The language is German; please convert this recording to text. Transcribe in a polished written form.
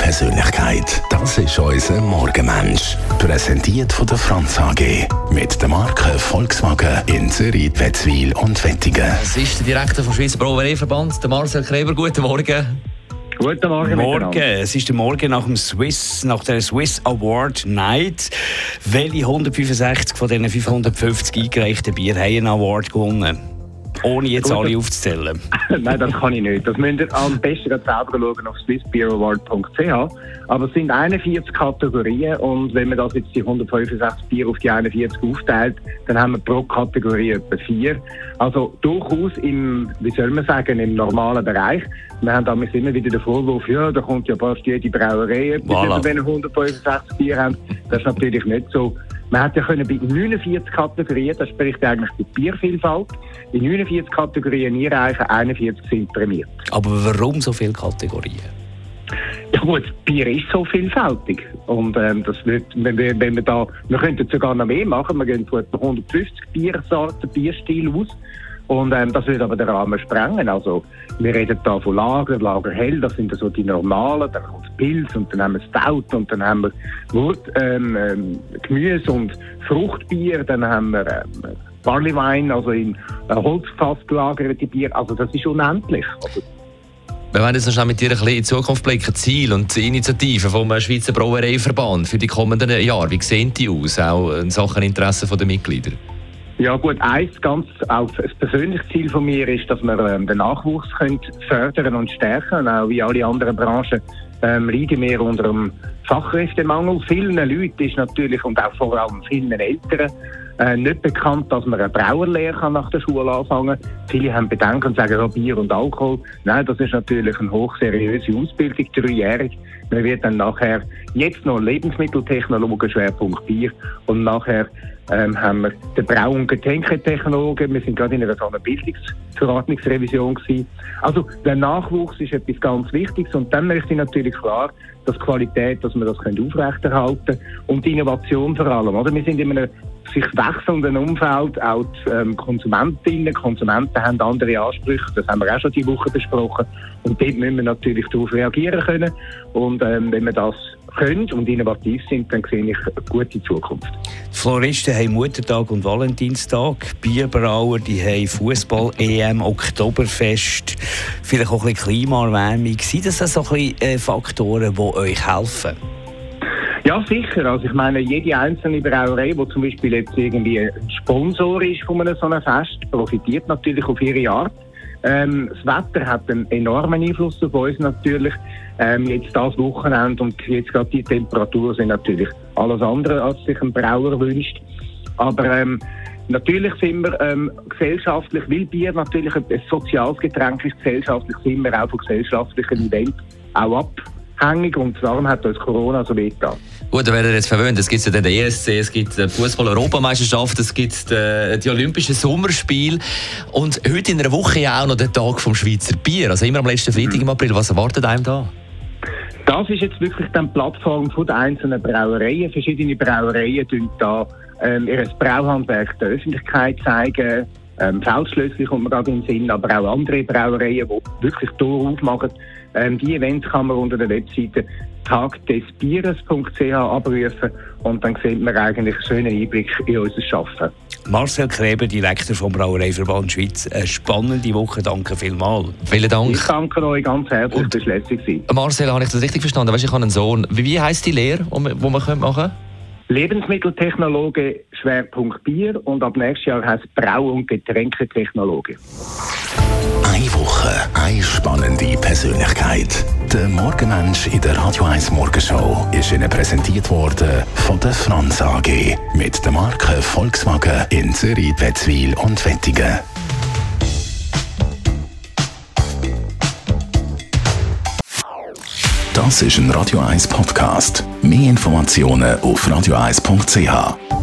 Persönlichkeit. Das ist unser Morgenmensch. Präsentiert von der Franz AG. Mit der Marke Volkswagen in Zürich, Wetzwil und Wettigen. Es ist der Direktor vom Schweizer Brauereiverband, der Marcel Kreber. Guten Morgen. Guten Morgen. Morgen. Es ist der Morgen nach der Swiss Award Night. Welche 165 von diesen 550 eingereichten Bier haben einen Award gewonnen? Ohne jetzt alle aufzuzählen. Nein, das kann ich nicht. Das müsst ihr am besten selber schauen auf swissbeeraward.ch. Aber es sind 41 Kategorien und wenn man das jetzt die 165 Bier auf die 41 aufteilt, dann haben wir pro Kategorie etwa 4. Also durchaus im normalen Bereich. Wir haben damals immer wieder den Vorwurf, ja, da kommt ja fast jede Brauerei, wenn wir 165 Bier haben. Das ist natürlich nicht so. Man hätte ja bei 49 Kategorien, das spricht eigentlich die Biervielfalt, in 49 Kategorien einreichen, 41 sind prämiert. Aber warum so viele Kategorien? Ja gut, Bier ist so vielfältig. Und das wird, wir könnten sogar noch mehr machen, wir gehen von etwa 150 Biersorten, Bierstil aus. Und das würde aber den Rahmen sprengen. Also, wir reden da von Lager hell, das sind so die normalen, dann kommt Pilz und dann haben wir Stout und dann haben wir Gemüse und Fruchtbier, dann haben wir Barleywein, also in Holzfass gelagerte Bier. Also das ist unendlich. Also, wir wollen jetzt noch schnell mit dir ein bisschen in die Zukunft blicken. Ziel und Initiativen vom Schweizer Brauereiverband für die kommenden Jahre. Wie sehen die aus, auch in Sachen Interessen der Mitglieder? Ja gut, ein persönliches Ziel von mir ist, dass wir den Nachwuchs fördern und stärken. Und auch wie alle anderen Branchen leiden wir unter einem Fachkräftemangel. Vielen Leuten ist natürlich, und auch vor allem vielen Eltern, nicht bekannt, dass man eine Brauerlehre nach der Schule anfangen kann. Viele haben Bedenken und sagen, ja, Bier und Alkohol. Nein, das ist natürlich eine hochseriöse Ausbildung, 3-jährig. Man wird dann nachher jetzt noch Lebensmitteltechnologen, Schwerpunkt Bier, und nachher haben wir den Brau- und Getränketechnologen. Wir sind gerade in einer so einer Bildungsverordnungsrevision gewesen. Also der Nachwuchs ist etwas ganz Wichtiges und dann möchte ich natürlich klar, dass die Qualität, dass wir das aufrechterhalten können und die Innovation vor allem. Oder? Wir sind in einem sich wechselnden Umfeld, auch die Konsumenten haben andere Ansprüche, das haben wir auch schon diese Woche besprochen und dort müssen wir natürlich darauf reagieren können und wenn wir das können und innovativ sind, dann sehe ich eine gute Zukunft. Die Floristen haben Muttertag und Valentinstag, Bierbrauer die haben Fußball-EM, Oktoberfest, vielleicht auch ein bisschen Klimaerwärmung. Sind das so ein bisschen Faktoren, die euch helfen? Ja, sicher. Also ich meine, jede einzelne Brauerei, die zum Beispiel jetzt irgendwie ein Sponsor ist von einem so einem Fest, profitiert natürlich auf ihre Art. Das Wetter hat einen enormen Einfluss auf uns natürlich. Jetzt das Wochenende und jetzt gerade die Temperaturen sind natürlich alles andere, als sich ein Brauer wünscht. Aber natürlich sind wir gesellschaftlich, weil Bier natürlich ein soziales Getränk ist, gesellschaftlich sind wir auch von gesellschaftlichen Events auch abhängig und darum hat uns Corona so wehgetan. Gut, da werdet ihr jetzt verwöhnt. Es gibt ja den ESC, es gibt die Fußball-Europameisterschaft, es gibt die Olympischen Sommerspiele und heute in einer Woche ja auch noch der Tag vom Schweizer Bier, also immer am letzten Freitag im April. Was erwartet einem da? Das ist jetzt wirklich die Plattform der einzelnen Brauereien. Verschiedene Brauereien zeigen da ihr Brauhandwerk der Öffentlichkeit zeigen. Feldschlössli kommt mir gerade in den Sinn, aber auch andere Brauereien, die wirklich Tore aufmachen. Die Events kann man unter der Webseite tagdesbieres.ch abrufen und dann sieht man eigentlich einen schönen Einblick in unser Schaffen. Marcel Kreber, Direktor vom Brauereiverband Schweiz. Eine spannende Woche, danke vielmals. Vielen Dank. Ich danke euch ganz herzlich, das war lässig. Marcel, habe ich das richtig verstanden? Weißt, ich habe einen Sohn. Wie heisst die Lehre, die man machen könnte? Lebensmitteltechnologe, Schwerpunkt Bier und ab nächstes Jahr heisst Brau- und Getränketechnologe. Eine Woche, eine spannende Persönlichkeit. Der Morgenmensch in der Radio 1 Morgenshow ist Ihnen präsentiert worden von der Franz AG mit der Marke Volkswagen in Zürich, Wetzwil und Wettigen. Das ist ein Radio 1 Podcast. Mehr Informationen auf radio1.ch.